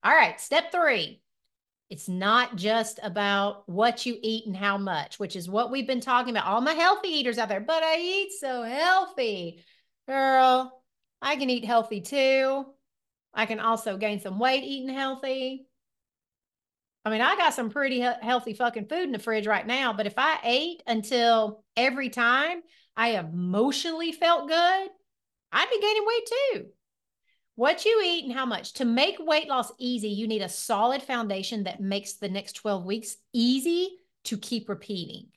All right, step 3. It's not just about what you eat and how much, which is what we've been talking about. All my healthy eaters out there, but I eat so healthy. Girl, I can eat healthy too. I can also gain some weight eating healthy. I mean, I got some pretty healthy fucking food in the fridge right now, but if I ate until every time I emotionally felt good, I'd be gaining weight too. What you eat and how much. To make weight loss easy, you need a solid foundation that makes the next 12 weeks easy to keep repeating.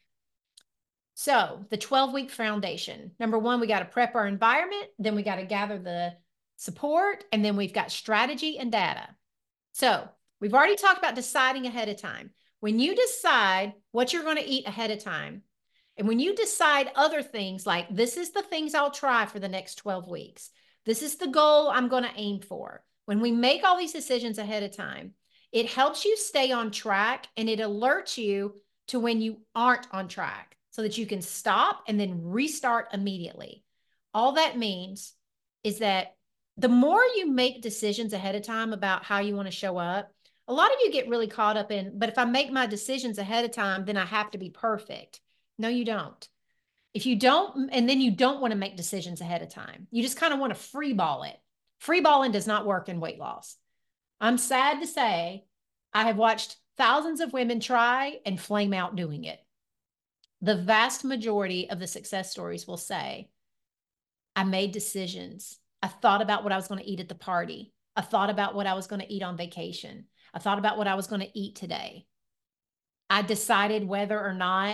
So, the 12-week foundation. Number one, we got to prep our environment, then we got to gather the support, and then we've got strategy and data. So, we've already talked about deciding ahead of time. When you decide what you're going to eat ahead of time, and when you decide other things like this is the things I'll try for the next 12 weeks, this is the goal I'm going to aim for. When we make all these decisions ahead of time, it helps you stay on track and it alerts you to when you aren't on track so that you can stop and then restart immediately. All that means is that the more you make decisions ahead of time about how you want to show up, a lot of you get really caught up in, but if I make my decisions ahead of time, then I have to be perfect. No, you don't. If you don't, and then you don't want to make decisions ahead of time, you just kind of want to free ball it. Free balling does not work in weight loss. I'm sad to say I have watched thousands of women try and flame out doing it. The vast majority of the success stories will say, I made decisions. I thought about what I was going to eat at the party. I thought about what I was going to eat on vacation. I thought about what I was going to eat today. I decided whether or not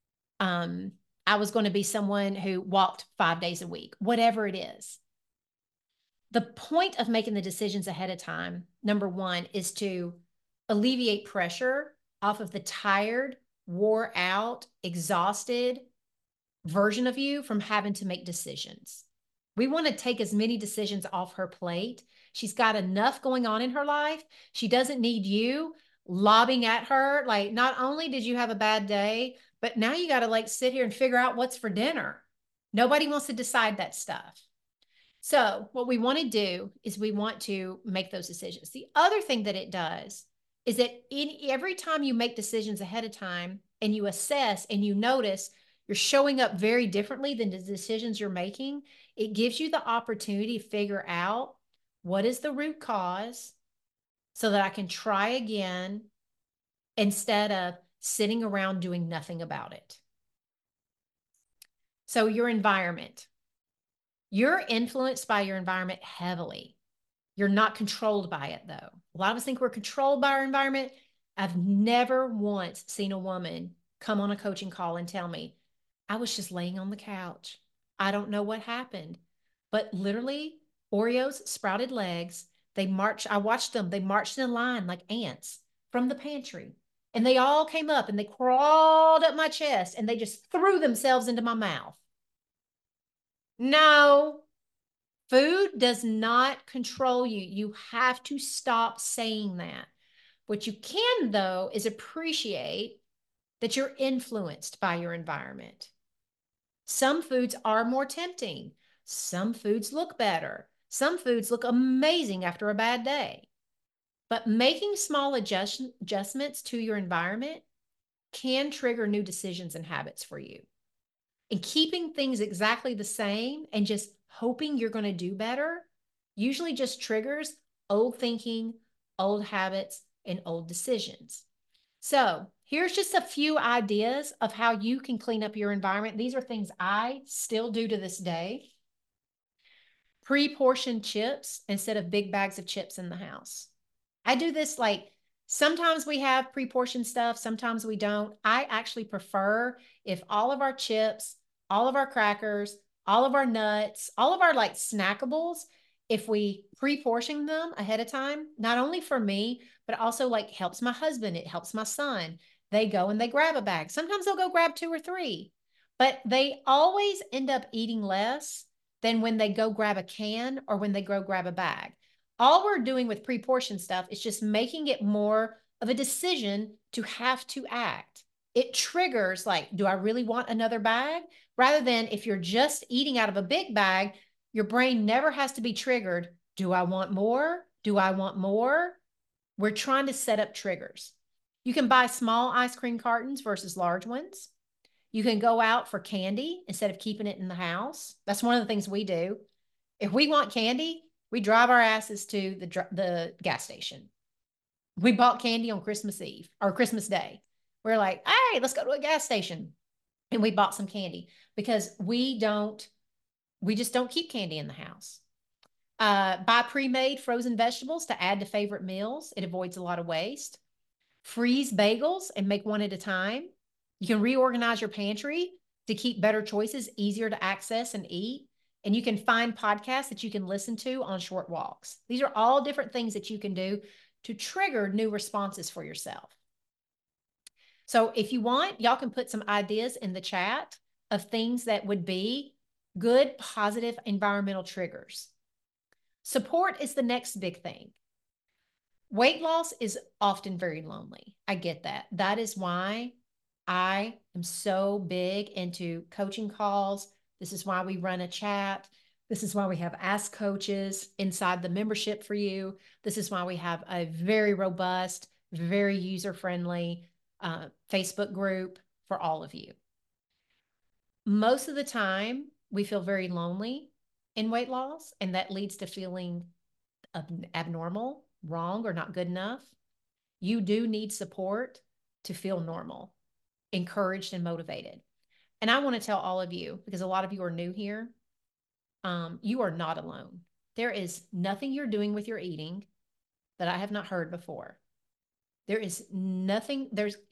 I was going to be someone who walked 5 days a week, whatever it is. The point of making the decisions ahead of time, number one, is to alleviate pressure off of the tired, wore out, exhausted version of you from having to make decisions. We want to take as many decisions off her plate. She's got enough going on in her life. She doesn't need you lobbing at her. Like, not only did you have a bad day, but now you got to like sit here and figure out what's for dinner. Nobody wants to decide that stuff. So, what we want to do is we want to make those decisions. The other thing that it does is that every time you make decisions ahead of time and you assess and you notice you're showing up very differently than the decisions you're making, it gives you the opportunity to figure out what is the root cause so that I can try again instead of sitting around doing nothing about it. So, your environment. You're influenced by your environment heavily. You're not controlled by it, though. A lot of us think we're controlled by our environment. I've never once seen a woman come on a coaching call and tell me, I was just laying on the couch. I don't know what happened. But literally, Oreos, sprouted legs, I watched them, they marched in line like ants from the pantry. And they all came up and they crawled up my chest and they just threw themselves into my mouth. No, food does not control you. You have to stop saying that. What you can, though, is appreciate that you're influenced by your environment. Some foods are more tempting. Some foods look better. Some foods look amazing after a bad day. But making small adjustments to your environment can trigger new decisions and habits for you. And keeping things exactly the same and just hoping you're going to do better usually just triggers old thinking, old habits, and old decisions. So, here's just a few ideas of how you can clean up your environment. These are things I still do to this day. Pre-portioned chips instead of big bags of chips in the house. I do this like sometimes we have pre-portioned stuff, sometimes we don't. I actually prefer if all of our chips, all of our crackers, all of our nuts, all of our like snackables, if we pre-portion them ahead of time, not only for me, but also like helps my husband, it helps my son. They go and they grab a bag. Sometimes they'll go grab 2 or 3, but they always end up eating less than when they go grab a can or when they go grab a bag. All we're doing with pre-portioned stuff is just making it more of a decision to have to act. It triggers like, do I really want another bag? Rather than if you're just eating out of a big bag, your brain never has to be triggered. Do I want more? Do I want more? We're trying to set up triggers. You can buy small ice cream cartons versus large ones. You can go out for candy instead of keeping it in the house. That's one of the things we do. If we want candy, we drive our asses to the gas station. We bought candy on Christmas Eve or Christmas Day. We're like, hey, let's go to a gas station. And we bought some candy because we just don't keep candy in the house. Buy pre-made frozen vegetables to add to favorite meals. It avoids a lot of waste. Freeze bagels and make one at a time. You can reorganize your pantry to keep better choices easier to access and eat. And you can find podcasts that you can listen to on short walks. These are all different things that you can do to trigger new responses for yourself. So if you want, y'all can put some ideas in the chat of things that would be good, positive environmental triggers. Support is the next big thing. Weight loss is often very lonely. I get that. That is why I am so big into coaching calls. This is why we run a chat. This is why we have Ask Coaches inside the membership for you. This is why we have a very robust, very user-friendly Facebook group for all of you. Most of the time, we feel very lonely in weight loss, and that leads to feeling abnormal, wrong, or not good enough. You do need support to feel normal, encouraged, and motivated. And I want to tell all of you, because a lot of you are new here, you are not alone. There is nothing you're doing with your eating that I have not heard before. There is nothing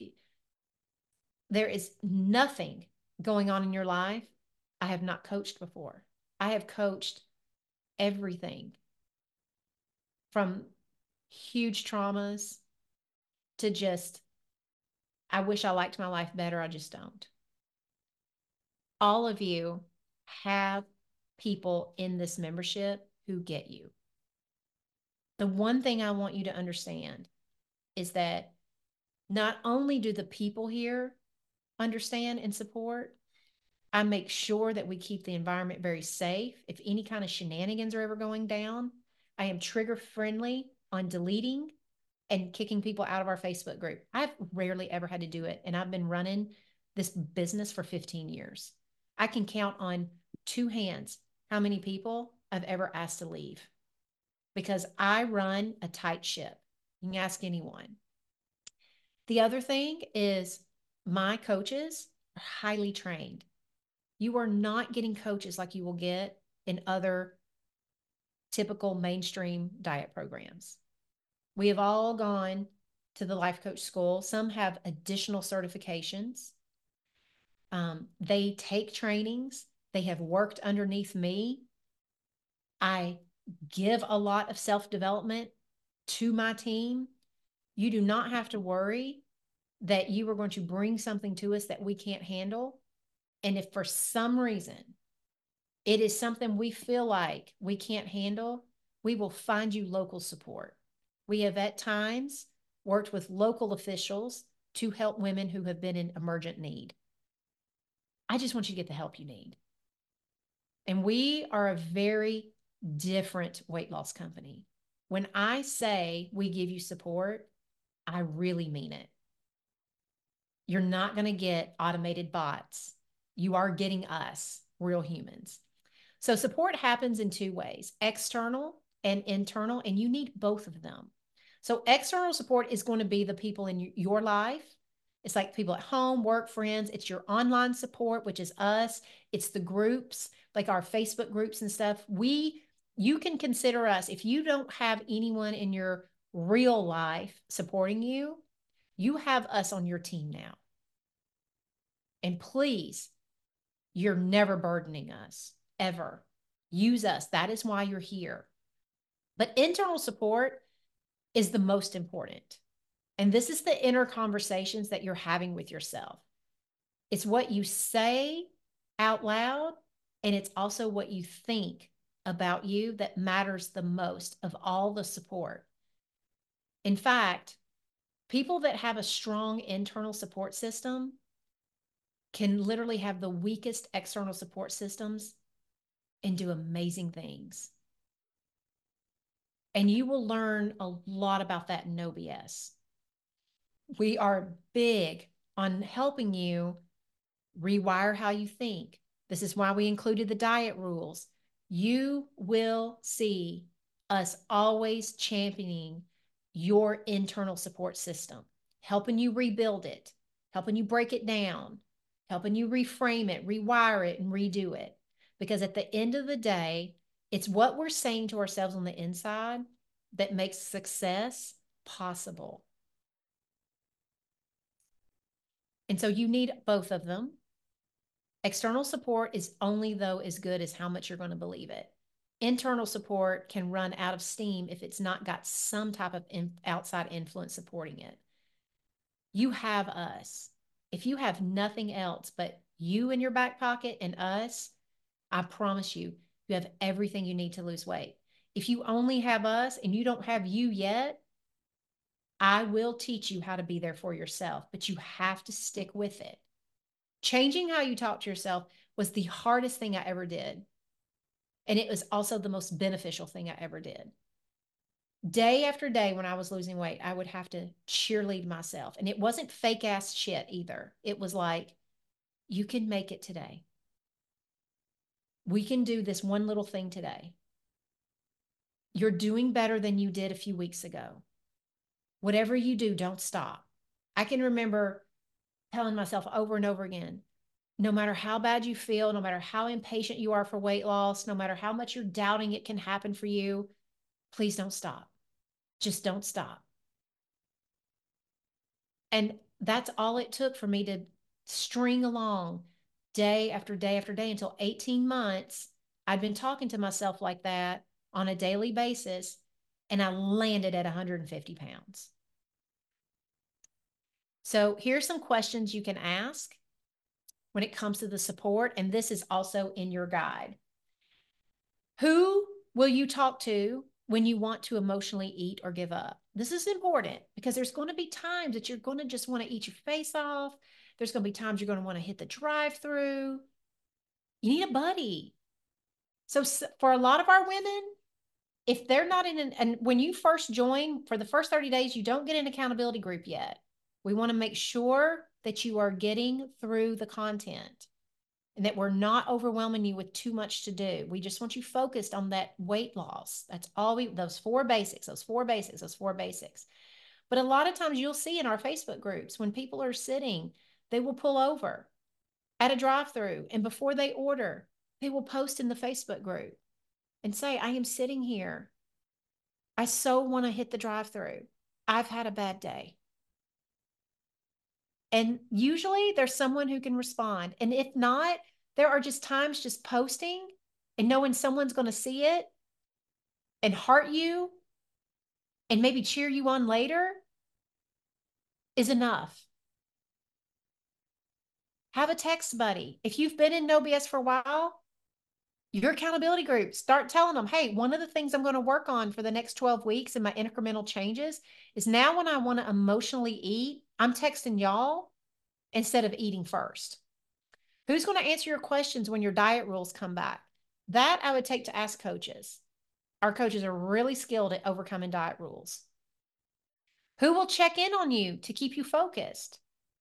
going on in your life I have not coached before. I have coached everything from huge traumas to just, I wish I liked my life better. I just don't. All of you have people in this membership who get you. The one thing I want you to understand is that not only do the people here understand and support, I make sure that we keep the environment very safe. If any kind of shenanigans are ever going down, I am trigger friendly on deleting and kicking people out of our Facebook group. I've rarely ever had to do it. And I've been running this business for 15 years. I can count on two hands how many people I've ever asked to leave because I run a tight ship. You can ask anyone. The other thing is my coaches are highly trained. You are not getting coaches like you will get in other typical mainstream diet programs. We have all gone to the life coach school. Some have additional certifications. They take trainings. They have worked underneath me. I give a lot of self-development to my team. You do not have to worry that you are going to bring something to us that we can't handle. And if for some reason it is something we feel like we can't handle, we will find you local support. We have at times worked with local officials to help women who have been in emergent need. I just want you to get the help you need. And we are a very different weight loss company. When I say we give you support, I really mean it. You're not going to get automated bots. You are getting us, real humans. So support happens in two ways, external and internal, and you need both of them. So external support is going to be the people in your life. It's like people at home, work, friends. It's your online support, which is us. It's the groups, like our Facebook groups and stuff. You can consider us, if you don't have anyone in your real life supporting you, you have us on your team now. And please, you're never burdening us, ever. Use us. That is why you're here. But internal support is the most important. And this is the inner conversations that you're having with yourself. It's what you say out loud, and it's also what you think about you that matters the most of all the support. In fact, people that have a strong internal support system can literally have the weakest external support systems and do amazing things. And you will learn a lot about that in No BS. We are big on helping you rewire how you think. This is why we included the diet rules. You will see us always championing your internal support system, helping you rebuild it, helping you break it down, helping you reframe it, rewire it, and redo it. Because at the end of the day, it's what we're saying to ourselves on the inside that makes success possible. And so you need both of them. External support is only, though, as good as how much you're going to believe it. Internal support can run out of steam if it's not got some type of outside influence supporting it. You have us. If you have nothing else but you in your back pocket and us, I promise you, you have everything you need to lose weight. If you only have us and you don't have you yet, I will teach you how to be there for yourself, but you have to stick with it. Changing how you talk to yourself was the hardest thing I ever did. And it was also the most beneficial thing I ever did. Day after day, when I was losing weight, I would have to cheerlead myself. And it wasn't fake ass shit either. It was like, you can make it today. We can do this one little thing today. You're doing better than you did a few weeks ago. Whatever you do, don't stop. I can remember telling myself over and over again, no matter how bad you feel, no matter how impatient you are for weight loss, no matter how much you're doubting it can happen for you, please don't stop. Just don't stop. And that's all it took for me to string along day after day after day until 18 months. I'd been talking to myself like that on a daily basis, and I landed at 150 pounds. So here's some questions you can ask when it comes to the support, and this is also in your guide. Who will you talk to when you want to emotionally eat or give up? This is important because there's going to be times that you're going to just want to eat your face off. There's going to be times you're going to want to hit the drive-through. You need a buddy. So for a lot of our women, if they're not in and when you first join for the first 30 days, you don't get an accountability group yet. We want to make sure that you are getting through the content and that we're not overwhelming you with too much to do. We just want you focused on that weight loss. That's all those four basics. But a lot of times you'll see in our Facebook groups when people are sitting, they will pull over at a drive-through, and before they order, they will post in the Facebook group and say, I am sitting here. I so want to hit the drive-through. I've had a bad day. And usually there's someone who can respond. And if not, there are just times just posting and knowing someone's going to see it and heart you and maybe cheer you on later is enough. Have a text buddy. If you've been in No BS for a while, your accountability group, start telling them, hey, one of the things I'm going to work on for the next 12 weeks in my incremental changes is now when I want to emotionally eat, I'm texting y'all instead of eating first. Who's going to answer your questions when your diet rules come back? That I would take to ask coaches. Our coaches are really skilled at overcoming diet rules. Who will check in on you to keep you focused?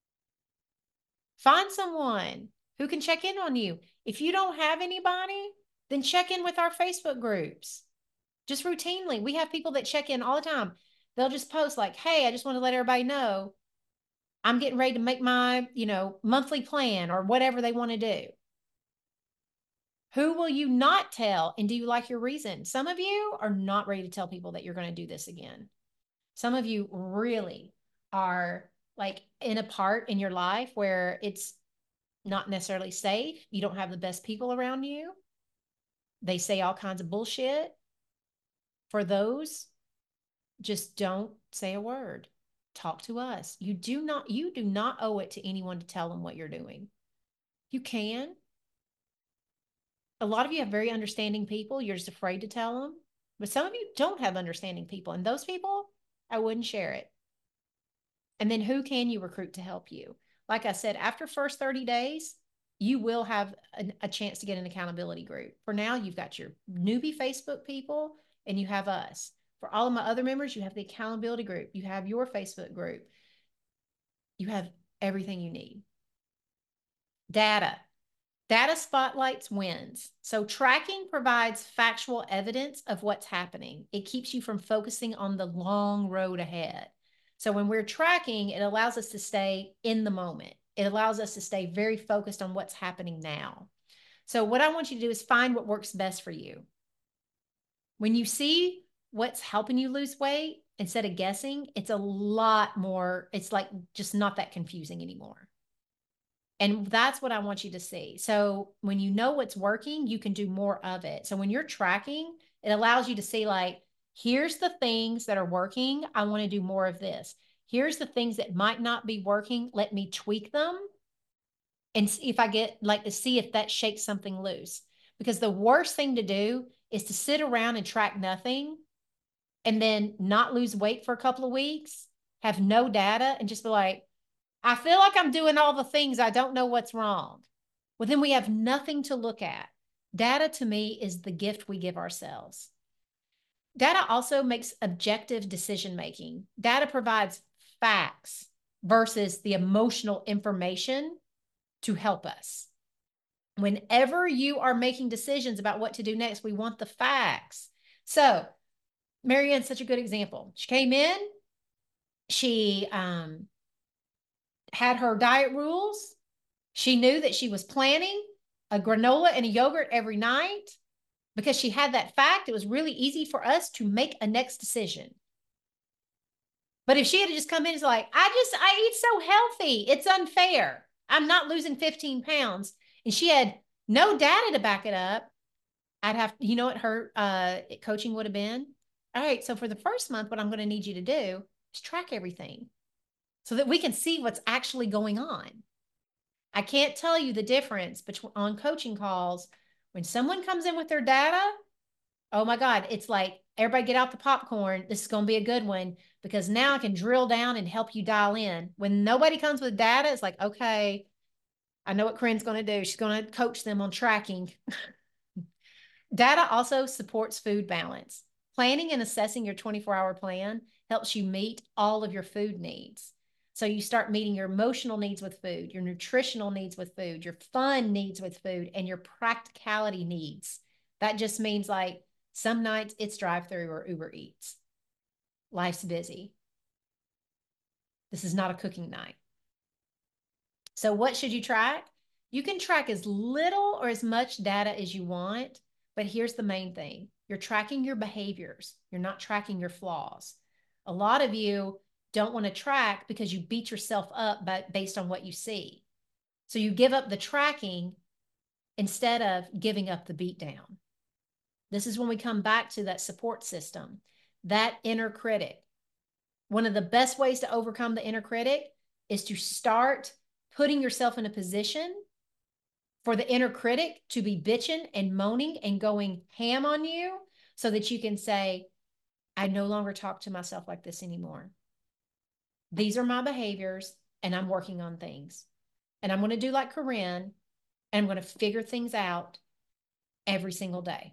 Find someone who can check in on you. If you don't have anybody, then check in with our Facebook groups. Just routinely. We have people that check in all the time. They'll just post like, hey, I just want to let everybody know I'm getting ready to make my, monthly plan or whatever they want to do. Who will you not tell? And do you like your reason? Some of you are not ready to tell people that you're going to do this again. Some of you really are like in a part in your life where it's not necessarily safe. You don't have the best people around you. They say all kinds of bullshit. For those, just don't say a word. Talk to us. You do not owe it to anyone to tell them what you're doing. You can. A lot of you have very understanding people. You're just afraid to tell them. But some of you don't have understanding people. And those people, I wouldn't share it. And then who can you recruit to help you? Like I said, after first 30 days, you will have a chance to get an accountability group. For now, you've got your newbie Facebook people and you have us. For all of my other members, you have the accountability group. You have your Facebook group. You have everything you need. Data. Data spotlights wins. So tracking provides factual evidence of what's happening. It keeps you from focusing on the long road ahead. So when we're tracking, it allows us to stay in the moment. It allows us to stay very focused on what's happening now. So what I want you to do is find what works best for you. When you see what's helping you lose weight, instead of guessing, it's a lot more, it's like just not that confusing anymore. And that's what I want you to see. So when you know what's working, you can do more of it. So when you're tracking, it allows you to see like, here's the things that are working. I want to do more of this. Here's the things that might not be working. Let me tweak them and see if I get like to see if that shakes something loose. Because the worst thing to do is to sit around and track nothing and then not lose weight for a couple of weeks, have no data, and just be like, I feel like I'm doing all the things. I don't know what's wrong. Well, then we have nothing to look at. Data to me is the gift we give ourselves. Data also makes objective decision making. Data provides facts versus the emotional information to help us. Whenever you are making decisions about what to do next, we want the facts. So Marianne's such a good example. She came in, she had her diet rules. She knew that she was planning a granola and a yogurt every night because she had that fact. It was really easy for us to make a next decision. But if she had just come in and was like, I eat so healthy, it's unfair. I'm not losing 15 pounds. And she had no data to back it up. I'd have, you know what her coaching would have been? All right, so for the first month, what I'm going to need you to do is track everything so that we can see what's actually going on. I can't tell you the difference between on coaching calls when someone comes in with their data. Oh my God, it's like everybody get out the popcorn. This is going to be a good one because now I can drill down and help you dial in. When nobody comes with data, it's like, okay, I know what Corinne's going to do. She's going to coach them on tracking. Data also supports food balance. Planning and assessing your 24-hour plan helps you meet all of your food needs. So you start meeting your emotional needs with food, your nutritional needs with food, your fun needs with food, and your practicality needs. That just means like some nights it's drive-through or Uber Eats. Life's busy. This is not a cooking night. So what should you track? You can track as little or as much data as you want, but here's the main thing. You're tracking your behaviors. You're not tracking your flaws. A lot of you don't want to track because you beat yourself up based on what you see. So you give up the tracking instead of giving up the beat down. This is when we come back to that support system, that inner critic. One of the best ways to overcome the inner critic is to start putting yourself in a position for the inner critic to be bitching and moaning and going ham on you so that you can say, I no longer talk to myself like this anymore. These are my behaviors and I'm working on things. And I'm going to do like Corinne and I'm going to figure things out every single day.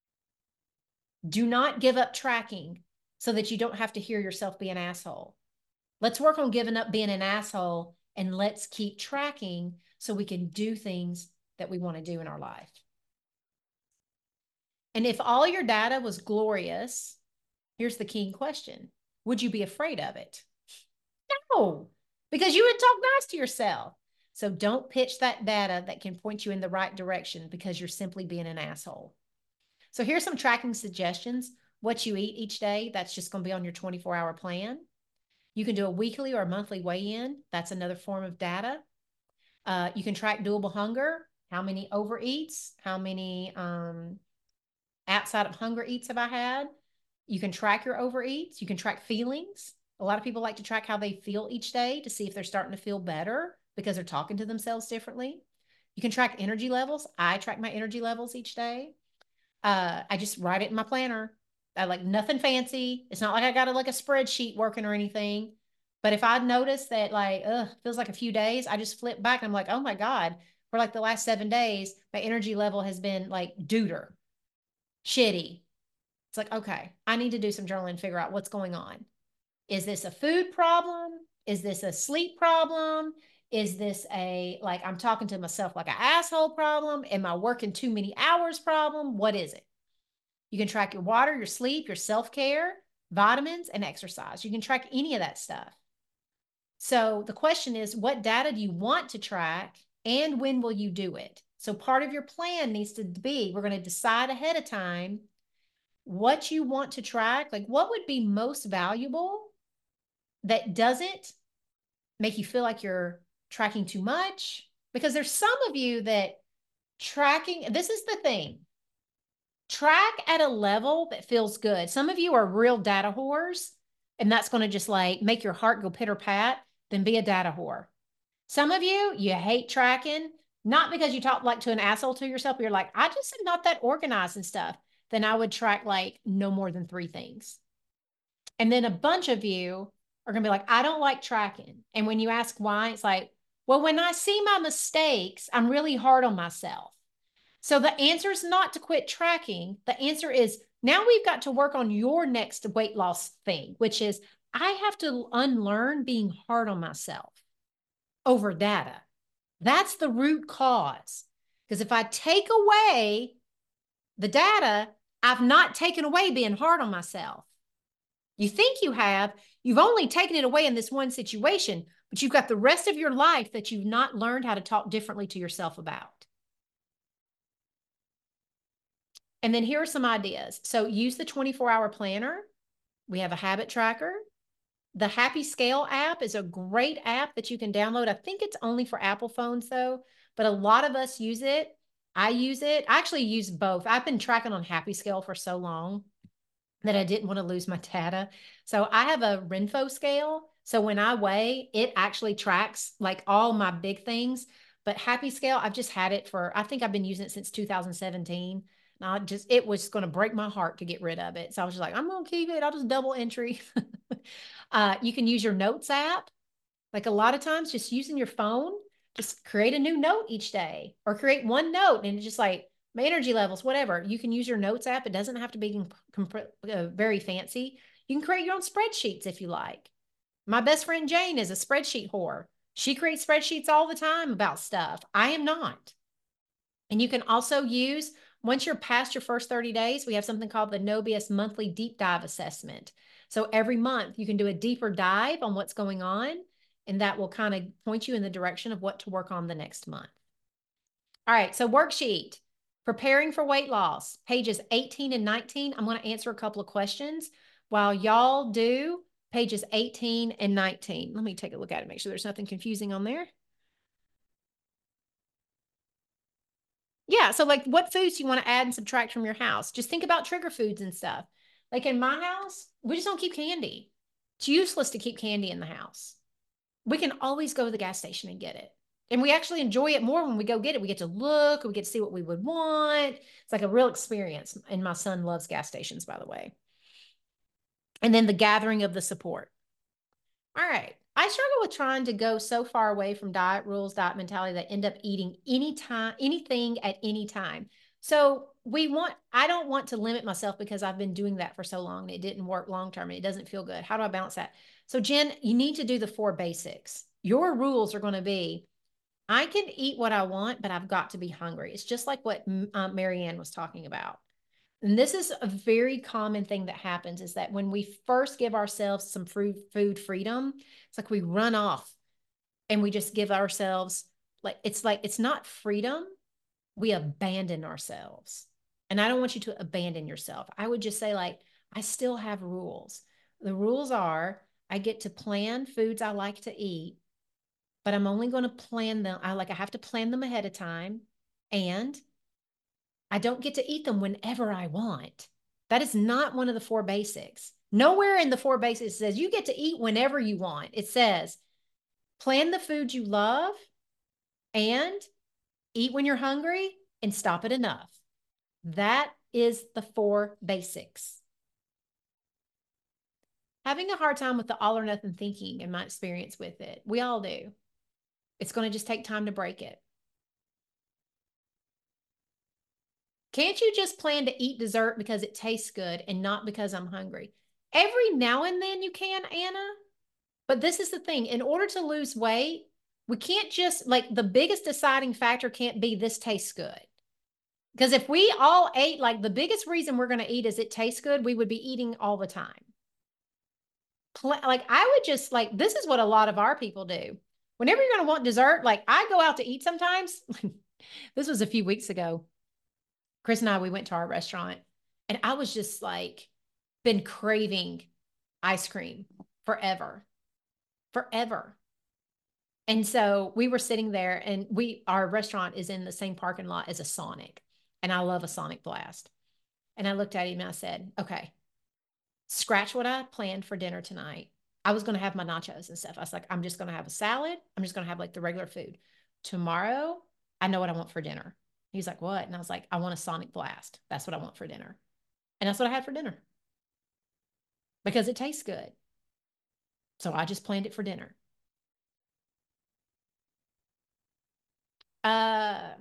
Do not give up tracking so that you don't have to hear yourself be an asshole. Let's work on giving up being an asshole and let's keep tracking so we can do things that we want to do in our life. And if all your data was glorious, here's the key question. Would you be afraid of it? No, because you would talk nice to yourself. So don't pitch that data that can point you in the right direction because you're simply being an asshole. So here's some tracking suggestions. What you eat each day, that's just going to be on your 24-hour plan. You can do a weekly or a monthly weigh-in. That's another form of data. You can track doable hunger. How many overeats? How many outside of hunger eats have I had? You can track your overeats. You can track feelings. A lot of people like to track how they feel each day to see if they're starting to feel better because they're talking to themselves differently. You can track energy levels. I track my energy levels each day. I just write it in my planner. I like nothing fancy. It's not like I got like a spreadsheet working or anything. But if I notice that like, feels like a few days, I just flip back and I'm like, oh my God, for like the last 7 days, my energy level has been like deuter, shitty. It's like, okay, I need to do some journaling and figure out what's going on. Is this a food problem? Is this a sleep problem? Is this like, I'm talking to myself like an asshole problem? Am I working too many hours problem? What is it? You can track your water, your sleep, your self care, vitamins, and exercise. You can track any of that stuff. So the question is, what data do you want to track and when will you do it? So part of your plan needs to be, we're going to decide ahead of time what you want to track, like what would be most valuable that doesn't make you feel like you're tracking too much. Because there's some of you that tracking, this is the thing, track at a level that feels good. Some of you are real data whores, and that's going to just like make your heart go pitter pat, then be a data whore. Some of you hate tracking, not because you talk like to an asshole to yourself, but you're like, I just am not that organized and stuff. Then I would track like no more than 3 things. And then a bunch of you are going to be like, I don't like tracking. And when you ask why, it's like, well, when I see my mistakes, I'm really hard on myself. So the answer is not to quit tracking. The answer is now we've got to work on your next weight loss thing, which is I have to unlearn being hard on myself over data. That's the root cause. Because if I take away the data, I've not taken away being hard on myself. You think you have, you've only taken it away in this one situation, but you've got the rest of your life that you've not learned how to talk differently to yourself about. And then here are some ideas. So use the 24-hour planner. We have a habit tracker. The Happy Scale app is a great app that you can download. I think it's only for Apple phones though, but a lot of us use it. I use it. I actually use both. I've been tracking on Happy Scale for so long that I didn't want to lose my data. So I have a Renpho scale. So when I weigh, it actually tracks like all my big things. But Happy Scale, I've just had it for, I think I've been using it since 2017. It was going to break my heart to get rid of it. So I was just like, I'm going to keep it. I'll just double entry. You can use your notes app. Like a lot of times just using your phone, just create a new note each day or create one note and it's just like my energy levels, whatever. You can use your notes app. It doesn't have to be very fancy. You can create your own spreadsheets if you like. My best friend Jane is a spreadsheet whore. She creates spreadsheets all the time about stuff. I am not. And you can also use, once you're past your first 30 days, we have something called the No BS Monthly Deep Dive Assessment. So every month you can do a deeper dive on what's going on, and that will kind of point you in the direction of what to work on the next month. All right, so worksheet, preparing for weight loss, pages 18 and 19. I'm going to answer a couple of questions while y'all do pages 18 and 19. Let me take a look at it, make sure there's nothing confusing on there. Yeah, so like what foods do you want to add and subtract from your house? Just think about trigger foods and stuff. Like in my house, we just don't keep candy. It's useless to keep candy in the house. We can always go to the gas station and get it. And we actually enjoy it more when we go get it. We get to look, we get to see what we would want. It's like a real experience. And my son loves gas stations, by the way. And then the gathering of the support. All right. I struggle with trying to go so far away from diet rules, diet mentality that I end up eating anything at any time. So I don't want to limit myself because I've been doing that for so long and it didn't work long term and it doesn't feel good. How do I balance that? So Jen, you need to do the 4 basics. Your rules are going to be, I can eat what I want, but I've got to be hungry. It's just like what Marianne was talking about. And this is a very common thing that happens is that when we first give ourselves some food freedom, it's like we run off and we just give ourselves like it's not freedom. We abandon ourselves. And I don't want you to abandon yourself. I would just say like, I still have rules. The rules are I get to plan foods I like to eat, but I'm only going to plan them. I have to plan them ahead of time. And I don't get to eat them whenever I want. That is not one of the 4 basics. Nowhere in the 4 basics says you get to eat whenever you want. It says plan the food you love and eat when you're hungry and stop at enough. That is the 4 basics. Having a hard time with the all or nothing thinking in my experience with it. We all do. It's going to just take time to break it. Can't you just plan to eat dessert because it tastes good and not because I'm hungry? Every now and then you can, Anna. But this is the thing. In order to lose weight, we can't just like the biggest deciding factor can't be this tastes good. Because if we all ate, like the biggest reason we're going to eat is it tastes good, we would be eating all the time. Like I would just like, this is what a lot of our people do. Whenever you're going to want dessert, like I go out to eat sometimes. This was a few weeks ago. Chris and I, we went to our restaurant and I was just like, been craving ice cream forever, forever. And so we were sitting there and our restaurant is in the same parking lot as a Sonic. And I love a Sonic Blast. And I looked at him and I said, okay, scratch what I planned for dinner tonight. I was going to have my nachos and stuff. I was like, I'm just going to have a salad. I'm just going to have like the regular food. Tomorrow, I know what I want for dinner. He's like, what? And I was like, I want a Sonic Blast. That's what I want for dinner. And that's what I had for dinner because it tastes good. So I just planned it for dinner. Uh,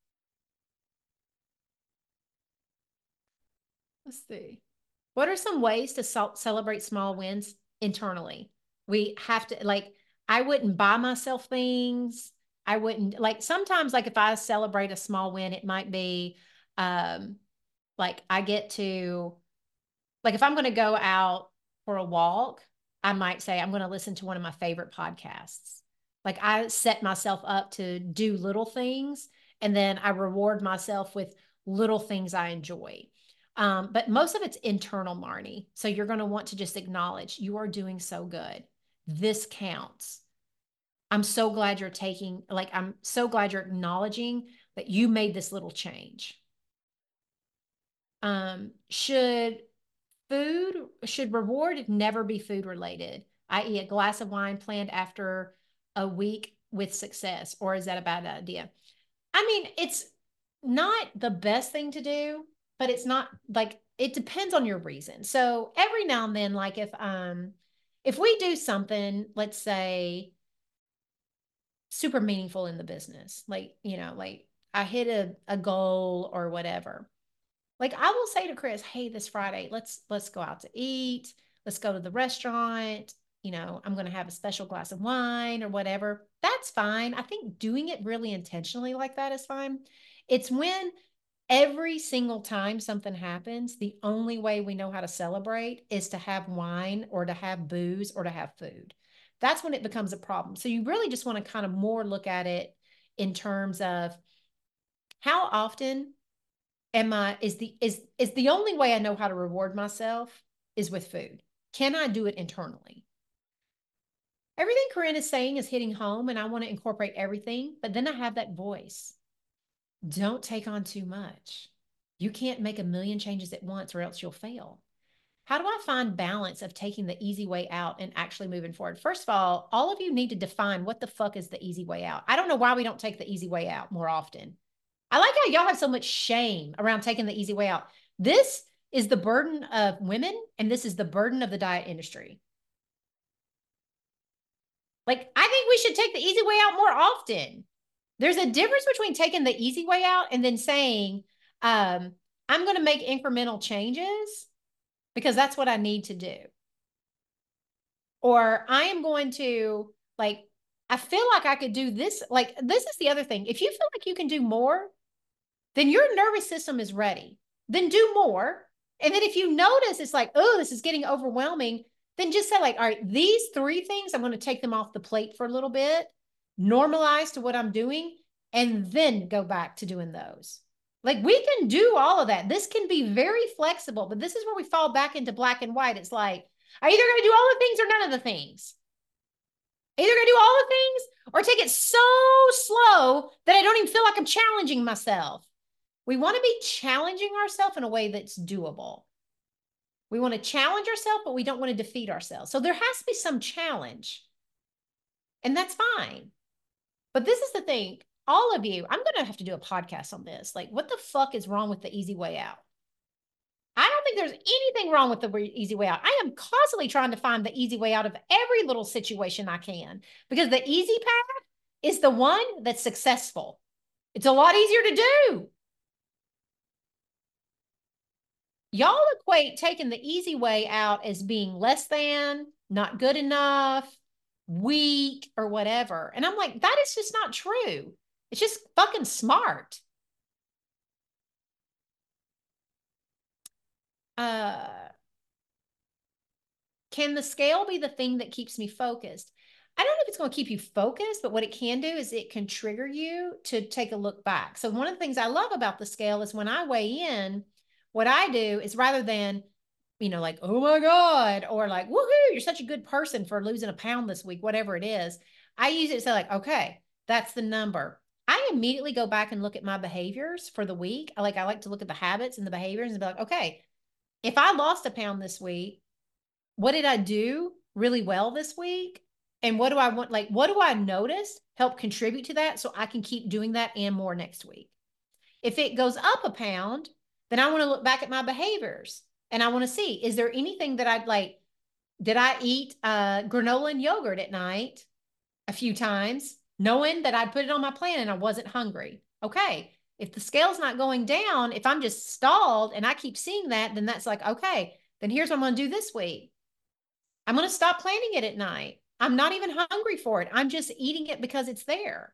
let's see. What are some ways to celebrate small wins internally? We have to like, I wouldn't buy myself things. I wouldn't like sometimes like if I celebrate a small win, it might be um like I get to like if I'm going to go out for a walk, I might say I'm going to listen to one of my favorite podcasts. Like I set myself up to do little things and then I reward myself with little things I enjoy. But most of it's internal, Marnie. So you're going to want to just acknowledge you are doing so good. This counts. I'm so glad you're taking, like, I'm so glad you're acknowledging that you made this little change. Should reward never be food related, i.e., a glass of wine planned after a week with success, or is that a bad idea? I mean, it's not the best thing to do, but it's not like it depends on your reason. So every now and then, like if we do something, let's say super meaningful in the business, like like I hit a goal or whatever. Like I will say to Chris, hey, this Friday, let's go out to eat. Let's go to the restaurant. I'm going to have a special glass of wine or whatever. That's fine. I think doing it really intentionally like that is fine. It's when every single time something happens, the only way we know how to celebrate is to have wine or to have booze or to have food. That's when it becomes a problem. So you really just want to kind of more look at it in terms of how often am I is the only way I know how to reward myself is with food. Can I do it internally? Everything Corinne is saying is hitting home and I want to incorporate everything, but then I have that voice. Don't take on too much. You can't make a million changes at once or else you'll fail. How do I find balance of taking the easy way out and actually moving forward? First of all of you need to define what the fuck is the easy way out. I don't know why we don't take the easy way out more often. I like how y'all have so much shame around taking the easy way out. This is the burden of women, and this is the burden of the diet industry. Like, I think we should take the easy way out more often. There's a difference between taking the easy way out and then saying, I'm going to make incremental changes because that's what I need to do. Or I am going to, like, I feel like I could do this. Like, this is the other thing. If you feel like you can do more, then your nervous system is ready. Then do more. And then if you notice it's like, oh, this is getting overwhelming, then just say like, all right, these three things, I'm going to take them off the plate for a little bit, normalize to what I'm doing, and then go back to doing those. Like we can do all of that. This can be very flexible, but this is where we fall back into black and white. It's like, are you either going to do all the things or none of the things? Either going to do all the things or take it so slow that I don't even feel like I'm challenging myself. We want to be challenging ourselves in a way that's doable. We want to challenge ourselves, but we don't want to defeat ourselves. So there has to be some challenge. And that's fine. But this is the thing. All of you, I'm going to have to do a podcast on this. Like, what the fuck is wrong with the easy way out? I don't think there's anything wrong with the easy way out. I am constantly trying to find the easy way out of every little situation I can because the easy path is the one that's successful. It's a lot easier to do. Y'all equate taking the easy way out as being less than, not good enough, weak, or whatever. And I'm like, that is just not true. It's just fucking smart. Can the scale be the thing that keeps me focused? I don't know if it's going to keep you focused, but what it can do is it can trigger you to take a look back. So one of the things I love about the scale is when I weigh in, what I do is rather than, like, oh my God, or like, woohoo, you're such a good person for losing a pound this week, whatever it is, I use it to say like, okay, that's the number. I immediately go back and look at my behaviors for the week. I like to look at the habits and the behaviors and be like, okay, if I lost a pound this week, what did I do really well this week? And what do I want? Like, what do I notice help contribute to that so I can keep doing that and more next week? If it goes up a pound, then I want to look back at my behaviors and I want to see, is there anything that I'd like? Did I eat granola and yogurt at night a few times, knowing that I'd put it on my plan and I wasn't hungry? Okay. If the scale's not going down, if I'm just stalled and I keep seeing that, then that's like, okay, then here's what I'm going to do this week. I'm going to stop planning it at night. I'm not even hungry for it. I'm just eating it because it's there.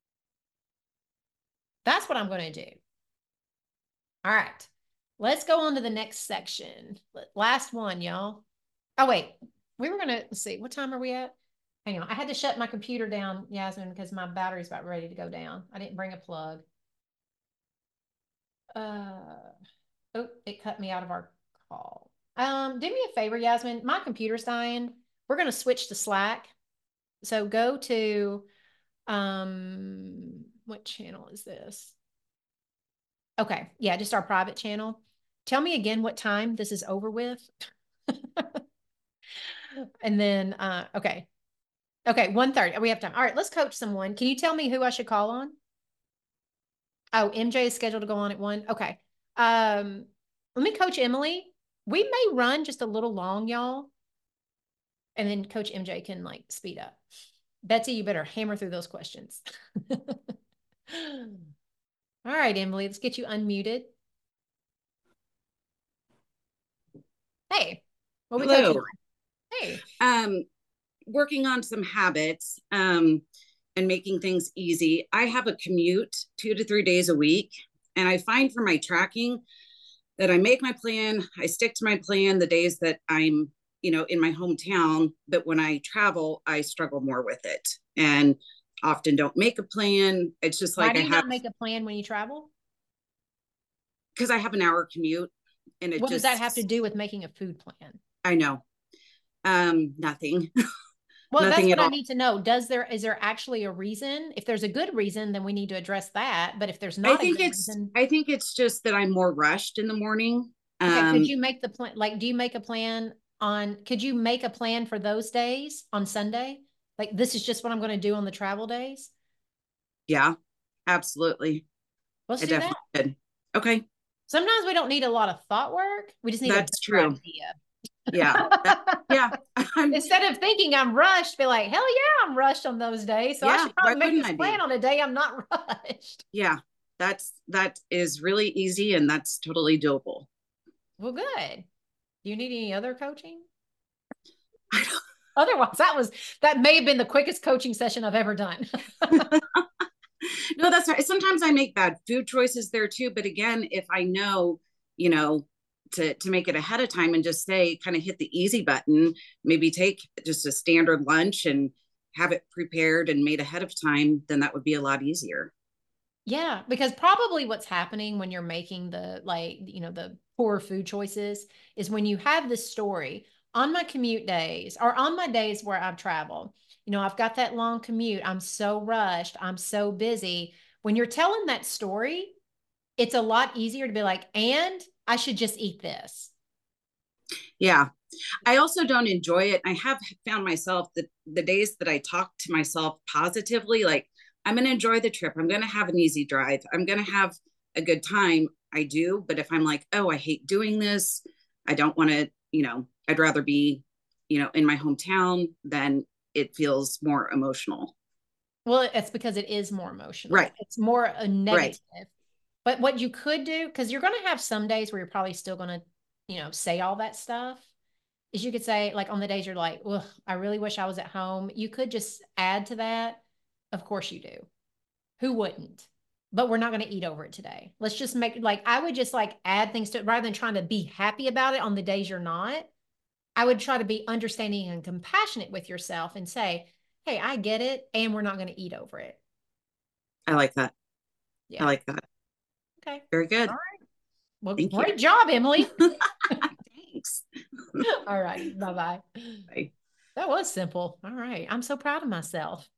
That's what I'm going to do. All right. Let's go on to the next section. Last one, y'all. Oh, wait. We were going to, let's see. What time are we at? Hang on. I had to shut my computer down, Yasmin, because my battery's about ready to go down. I didn't bring a plug. Oh, it cut me out of our call. Do me a favor, Yasmin. My computer's dying. We're going to switch to Slack. So go to, what channel is this? Okay. Yeah, just our private channel. Tell me again what time this is over with. And then, okay. Okay, 1:30. We have time. All right, let's coach someone. Can you tell me who I should call on? Oh, MJ is scheduled to go on at 1. Okay. Let me coach Emily. We may run just a little long, y'all. And then Coach MJ can like speed up. Betsy, you better hammer through those questions. All right, Emily, let's get you unmuted. Hey, what we coaching on? Hey. Working on some habits and making things easy. I have a commute 2 to 3 days a week, and I find for my tracking that I make my plan, I stick to my plan the days that I'm, in my hometown, but when I travel, I struggle more with it and often don't make a plan. It's just Why like do you not make a plan when you travel? because I have an hour commute and it What does that have to just, do with making a food plan? I know, nothing. Well, that's Nothing what at I all. need to know. Is there actually a reason? If there's a good reason, then we need to address that. But if there's I not a think good it's reason, I think it's just that I'm more rushed in the morning. okay, could you make the plan? Like, do you make a plan could you make a plan for those days on Sunday? Like, this is just what I'm going to do on the travel days. Yeah, absolutely. Let's I do that. definitely did. Okay, Sometimes we don't need a lot of thought work. We just need a that's better true. Yeah. idea. Yeah. I'm Instead of thinking I'm rushed, be like, hell yeah, I'm rushed on those days. So I yeah, should why probably make wouldn't this I plan be? on a day I'm not rushed. Yeah. That is really easy and that's totally doable. Well, good. Do you need any other coaching? I don't Otherwise, that may have been the quickest coaching session I've ever done. No, that's right. Sometimes I make bad food choices there too. But again, if I know, you know, to make it ahead of time and just say, kind of hit the easy button, maybe take just a standard lunch and have it prepared and made ahead of time, then that would be a lot easier. Yeah, because probably what's happening when you're making the poor food choices is when you have this story on my commute days or on my days where I've traveled, I've got that long commute. I'm so rushed. I'm so busy. When you're telling that story, it's a lot easier to be like, and I should just eat this. Yeah. I also don't enjoy it. I have found myself that the days that I talk to myself positively, like I'm going to enjoy the trip. I'm going to have an easy drive. I'm going to have a good time. I do. But if I'm like, oh, I hate doing this, I don't want to, I'd rather be, in my hometown, then it feels more emotional. Well, it's because it is more Right. emotional. It's more a Right. negative. But what you could do, because you're going to have some days where you're probably still going to say all that stuff, is you could say, like, on the days you're like, well, I really wish I was at home, you could just add to that, of course you do. Who wouldn't? But we're not going to eat over it today. Let's just make, like, I would just like add things to it rather than trying to be happy about it on the days you're not. I would try to be understanding and compassionate with yourself and say, hey, I get it. And we're not going to eat over it. I like that. I Yeah. like that. Okay. Very good. All right. Well, Thank you. great job, Emily. Thanks. All right. Bye bye. Bye. That was simple. All right. I'm so proud of myself.